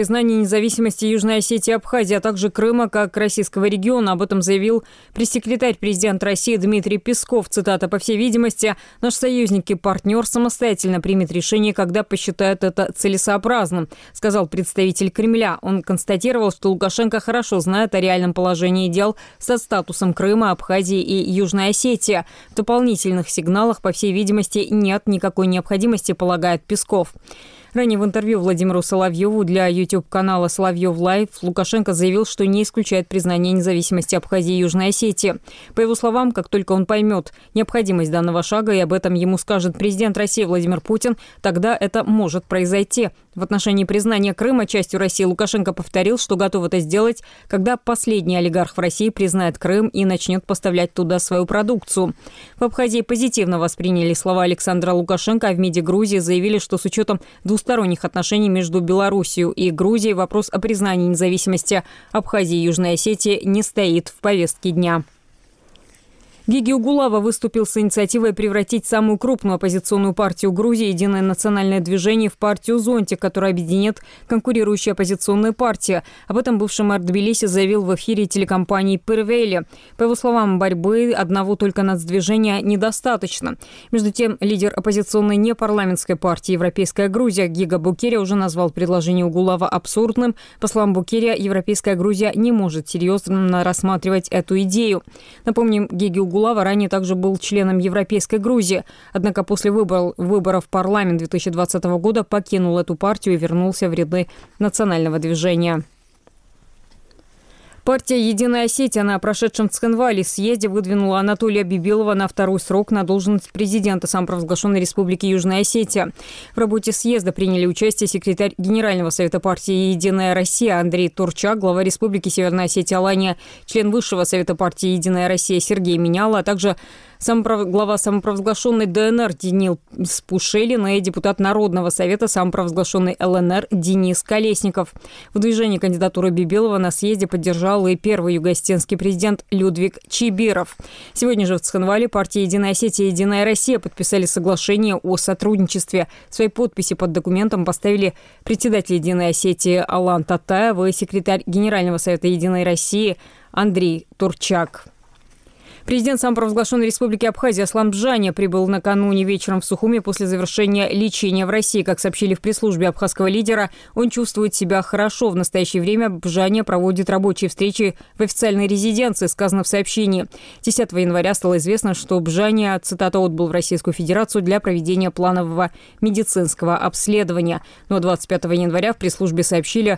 Признание независимости Южной Осетии и Абхазии, а также Крыма как российского региона. Об этом заявил пресс-секретарь президента России Дмитрий Песков. Цитата: «По всей видимости, наш союзник и партнер самостоятельно примет решение, когда посчитает это целесообразным», сказал представитель Кремля. Он констатировал, что Лукашенко хорошо знает о реальном положении дел со статусом Крыма, Абхазии и Южной Осетии. В дополнительных сигналах, по всей видимости, нет никакой необходимости, полагает Песков. Ранее в интервью Владимиру Соловьеву для YouTube-канала «Соловьев Лайв» Лукашенко заявил, что не исключает признание независимости Абхазии и Южной Осетии. По его словам, как только он поймет необходимость данного шага и об этом ему скажет президент России Владимир Путин, тогда это может произойти. В отношении признания Крыма частью России Лукашенко повторил, что готов это сделать, когда последний олигарх в России признает Крым и начнет поставлять туда свою продукцию. В Абхазии позитивно восприняли слова Александра Лукашенко, а в МИДе Грузии заявили, что с учетом двусторонних отношений между Белоруссией и Грузией вопрос о признании независимости Абхазии и Южной Осетии не стоит в повестке дня. Гиги Угулава выступил с инициативой превратить самую крупную оппозиционную партию Грузии «Единое национальное движение» в партию «Зонтик», которая объединит конкурирующие оппозиционные партии. Об этом бывший мэр Тбилиси заявил в эфире телекомпании «Первейли». По его словам, борьбы одного только нацдвижения недостаточно. Между тем, лидер оппозиционной непарламентской партии «Европейская Грузия» Гига Букерия уже назвал предложение Угулава абсурдным. По словам Букерия, Европейская Грузия не может серьезно рассматривать эту идею. Напомним, Гиги Угулава ранее также был членом Европейской Грузии. Однако после выборов в парламент 2020 года покинул эту партию и вернулся в ряды национального движения. Партия «Единая Осетия» на прошедшем в Цхинвале съезде выдвинула Анатолия Бибилова на второй срок на должность президента самопровозглашенной Республики Южная Осетия. В работе съезда приняли участие секретарь Генерального совета партии «Единая Россия» Андрей Турчак, глава Республики Северная Осетия Алания, член Высшего совета партии «Единая Россия» Сергей Меняла, а также глава самопровозглашенной ДНР Денис Пушелин и депутат Народного совета самопровозглашенной ЛНР Денис Колесников. В движении кандидатуры Бибилова на съезде поддержал и первый югоосетинский президент Людвиг Чибиров. Сегодня же в Цхинвале партии «Единая Осетия» и «Единая Россия» подписали соглашение о сотрудничестве. Свои подписи под документом поставили председатель «Единой Осетии» Алан Татаев и секретарь Генерального совета «Единой России» Андрей Турчак. Президент самопровозглашенной Республики Абхазия Аслан Бжаня прибыл накануне вечером в Сухуми после завершения лечения в России. Как сообщили в пресс-службе абхазского лидера, он чувствует себя хорошо. В настоящее время Бжаня проводит рабочие встречи в официальной резиденции, сказано в сообщении. 10 января стало известно, что Бжаня, цитата, отбыл в Российскую Федерацию для проведения планового медицинского обследования. Но 25 января в пресс-службе сообщили,